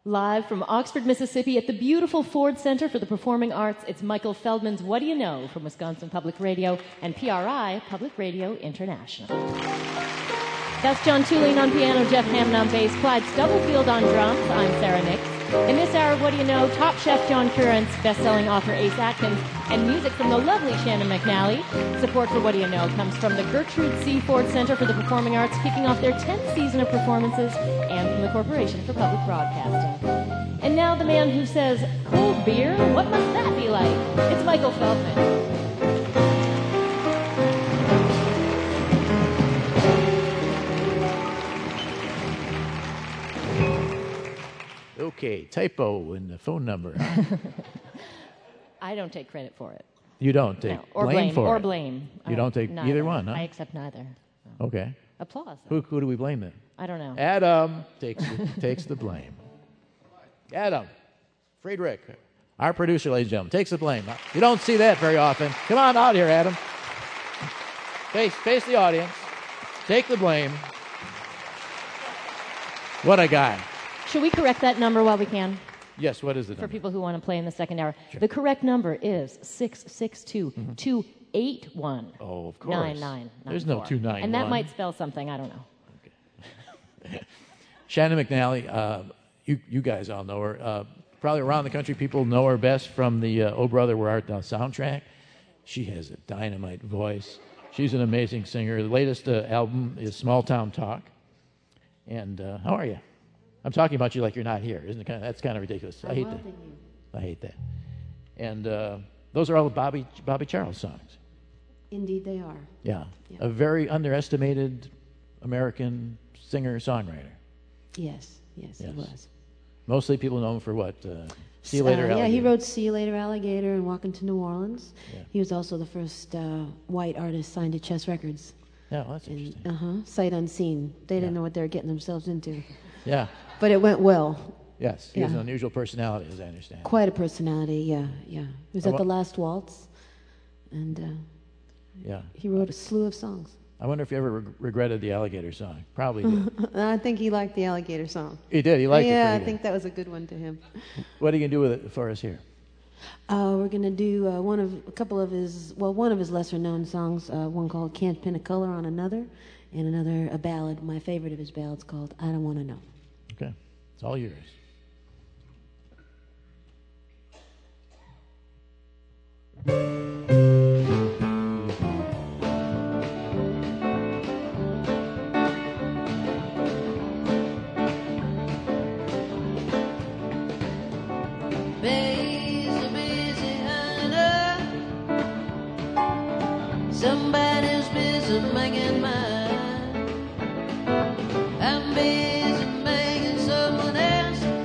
Live from Oxford, Mississippi at the beautiful Ford Center for the Performing Arts, it's Michael Feldman's What Do You Know from Wisconsin Public Radio and PRI, Public Radio International. That's John Tulane on piano, Jeff Hammond on bass, Clyde Stubblefield on drums. I'm Sarah Nix. In this hour of What Do You Know, Top Chef John Currence, best-selling author Ace Atkins, and music from the lovely Shannon McNally. Support for What Do You Know comes from the Gertrude C. Ford Center for the Performing Arts, kicking off their 10th season of performances, and from the Corporation for Public Broadcasting. And now the man who says, cold beer? What must that be like? It's Michael Feldman. Okay, typo in the phone number. I don't take credit for it. You don't take blame for it? Or blame. You don't take neither. either one, huh? I accept neither. Okay. Applause. Who do we blame then? I don't know. Adam takes the blame. Adam, Friedrich, our producer, ladies and gentlemen, takes the blame. You don't see that very often. Come on out here, Adam. Face the audience. Take the blame. What a guy. Should we correct that number while we can? Yes, what is the number? For people who want to play in the second hour. Sure. The correct number is 662-281. Oh, of course. 9994. There's no 291. And that might spell something, I don't know. Okay. Shannon McNally, you guys all know her. Probably around the country, people know her best from the Oh Brother, Where Art Thou soundtrack. She has a dynamite voice. She's an amazing singer. The latest album is Small Town Talk. And how are you? I'm talking about you like you're not here. Isn't it that's kind of ridiculous. I hate that. I hate that. And those are all Bobby Charles songs. Indeed they are. Yeah. A very underestimated American singer-songwriter. Yes, he was. Mostly people know him for what? See You Later, Alligator. Yeah, he wrote See You Later, Alligator and Walking to New Orleans. Yeah. He was also the first white artist signed to Chess Records. Yeah, well, that's interesting. Sight unseen. They didn't know what they were getting themselves into. Yeah. But it went well. Yes, he has an unusual personality, as I understand. Quite a personality, yeah. He was at the Last Waltz, and he wrote a slew of songs. I wonder if he ever regretted the Alligator song. Probably did. I think he liked the Alligator song. He did. He liked it. Yeah, I think that was a good one to him. What are you going to do with it for us here? We're going to do one of his lesser-known songs, one called Can't Pin a Color on Another, and a ballad, my favorite of his ballads, called I Don't Want to Know. Okay. It's all yours. Somebody's busy making mine. I'm busy making someone else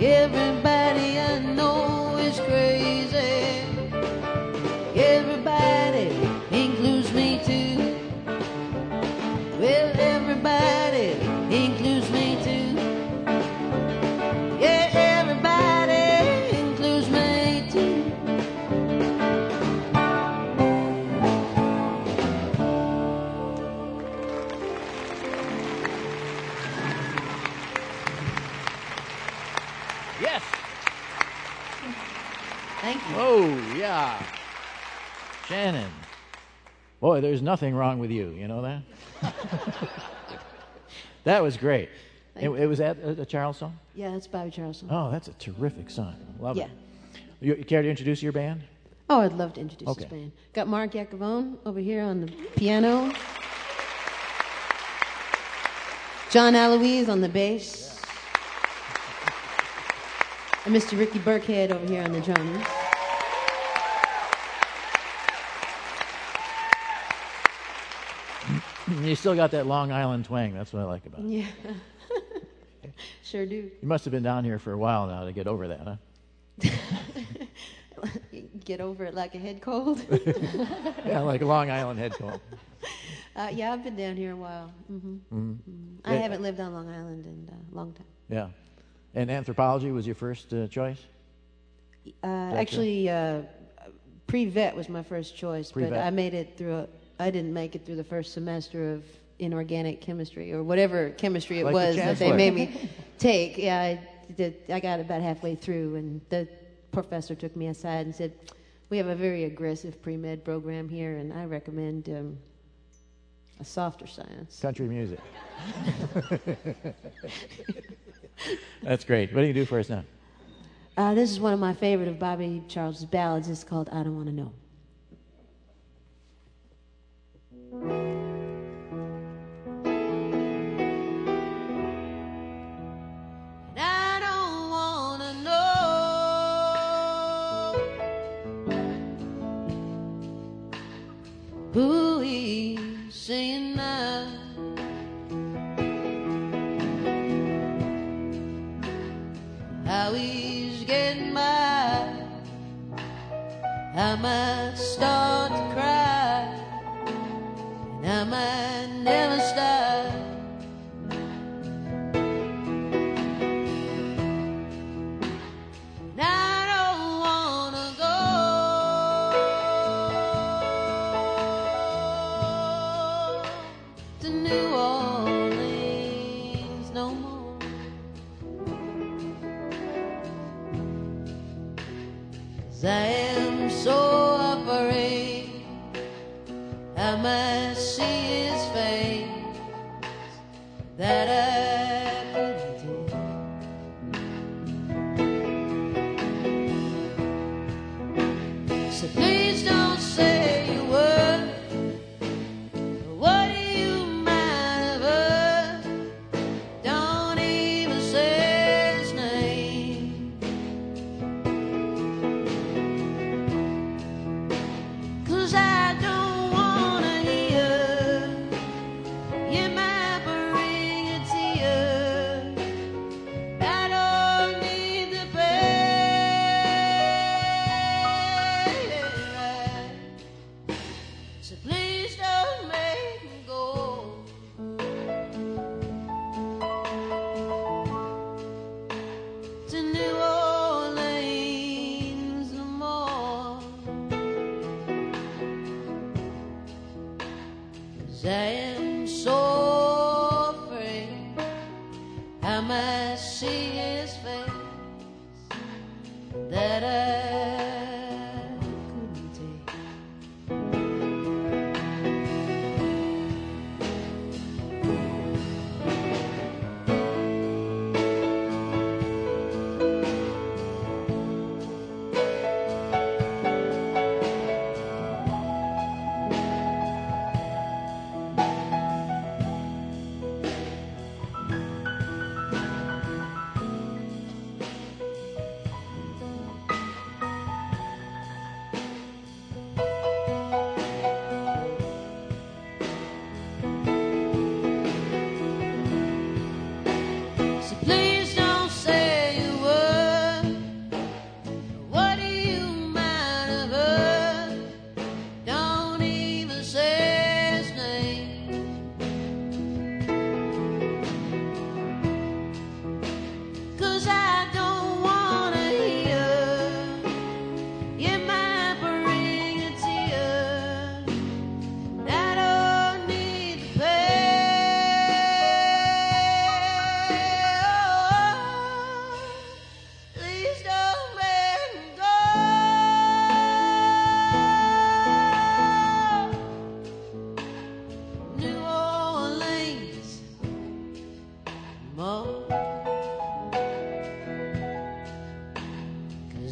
Everybody I know is crazy. Everybody includes me too. Well, everybody includes me too. Yeah, everybody includes me too. Yes. Thank you. Oh, yeah. Shannon. Boy, there's nothing wrong with you. You know that? That was great. It was that a Charles song? Yeah, that's Bobby Charles song. Oh, that's a terrific song. Love Yeah. it. You care to introduce your band? Oh, I'd love to introduce Okay. this band. Got Mark Iacovone over here on the piano. John Aloise on the bass. And Mr. Ricky Burkhead over here on the drums. You still got that Long Island twang. That's what I like about it. Yeah. Sure do. You must have been down here for a while now to get over that, huh? Get over it like a head cold. Yeah, like a Long Island head cold. Yeah, I've been down here a while. I Yeah. haven't lived on Long Island in a long time. Yeah. And anthropology was your first choice? Actually, pre-vet was my first choice, but Pre-vet. I made it through. I didn't make it through the first semester of inorganic chemistry or whatever chemistry it Like the was that they chancellor. made me take. Yeah, I got about halfway through, and the professor took me aside and said, "We have a very aggressive pre-med program here, and I recommend a softer science." Country music. That's great. What do you do for us now? This is one of my favorite of Bobby Charles' ballads. It's called "I Don't Want to Know." I don't wanna know who he's seeing now. How he's getting by. I might start to cry, and I might never stop. And I don't wanna go to New Orleans no more. 'Cause I am so afraid I might see his face that I couldn't take. So please don't say a word. What do you mind of her? Don't even say his name. 'Cause I don't wanna hear. You might bring a tear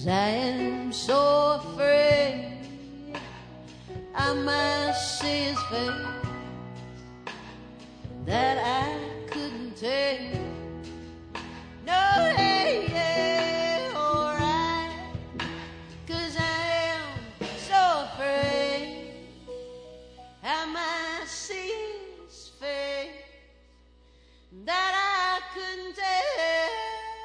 'cause I am so afraid I might see his face that I couldn't take. No, hey, yeah, alright, 'cause I am so afraid I might see his face that I couldn't take.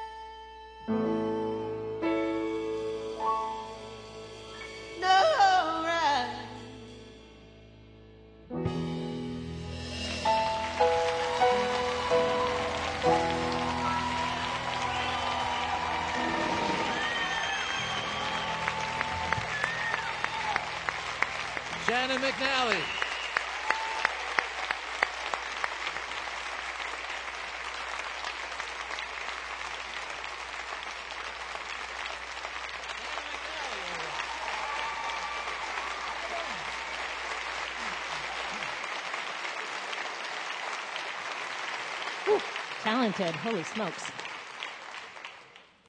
No, right. Shannon McNally. Talented, holy smokes.